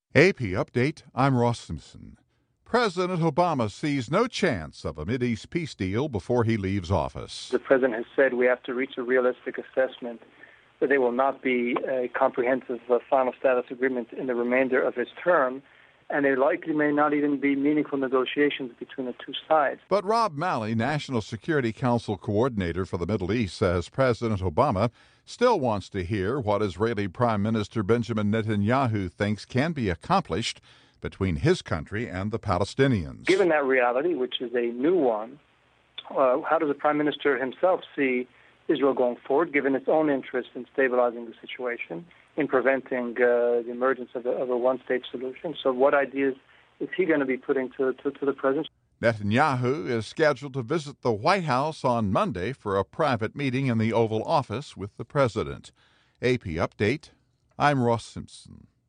AP Update, I'm Ross Simpson. President Obama sees no chance of a Mideast peace deal before he leaves office. The president has said we have to reach a realistic assessment that there will not be a comprehensive final status agreement in the remainder of his term, and there likely may not even be meaningful negotiations between the two sides. But Rob Malley, National Security Council coordinator for the Middle East, says President Obama still wants to hear what Israeli Prime Minister Benjamin Netanyahu thinks can be accomplished between his country and the Palestinians. Given that reality, which is a new one, how does the Prime Minister himself see Israel going forward, given its own interest in stabilizing the situation, in preventing the emergence of a one-state solution? So what ideas is he going to be putting to the president? Netanyahu is scheduled to visit the White House on Monday for a private meeting in the Oval Office with the president. AP Update, I'm Ross Simpson.